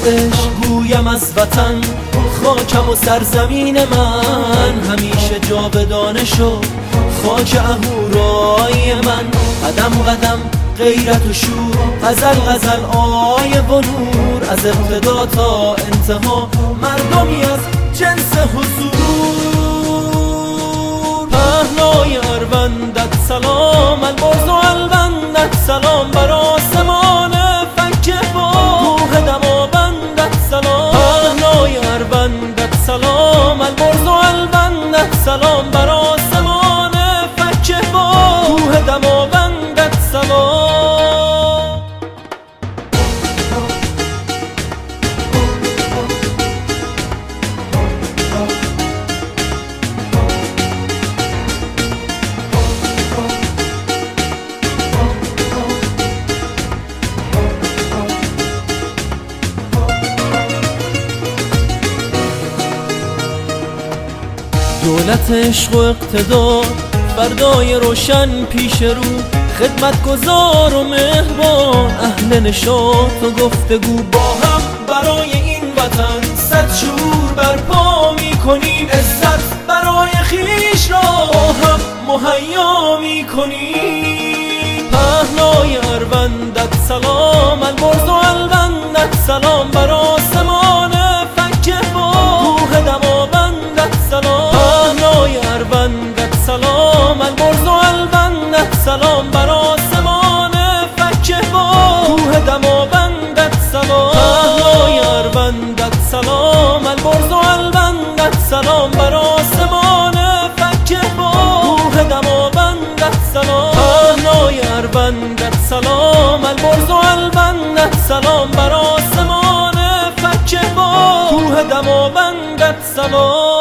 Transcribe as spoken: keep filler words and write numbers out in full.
عشق گویم از وطن، خاکم و سرزمین من همیشه جاودانه شد. خاک اهورای من قدم قدم غیرت و شور، غزل غزل آیه و نور، از ابتدا تا انتها مردمی از جنس حضور. پهنای اروندت سلام، البرز و البندت سلام، بر آسمان فکه با کوه دماوندت سلام. پهنای اروندت سلام، البرز و البندت سلام، بر آسمان فکه با کوه دماوندت سلام. دولت عشق و اقتدار، فردای روشن پیش رو، خدمتگزار و مهربان، اهل نشاط و گفتگو، با هم برای این وطن صد شور برپا میکنیم. عزت برای خویش را با هم مهیا میکنیم. پهنای اروندت سلام، البرز و البندت سلام، بر آسمان فکه با کوه دماوندت سلام. پهنای اروندت سلام، البرز و البندت سلام، بر آسمان فکه با کوه دماوندت سلام. پهنای اروندت سلام، البرز و البندت سلام، بر آسمان فکه با کوه دماوندت سلام. پهنای اروندت سلام، البرز و البندت سلام، بر آسمان فکه با کوه دماوندت سلام.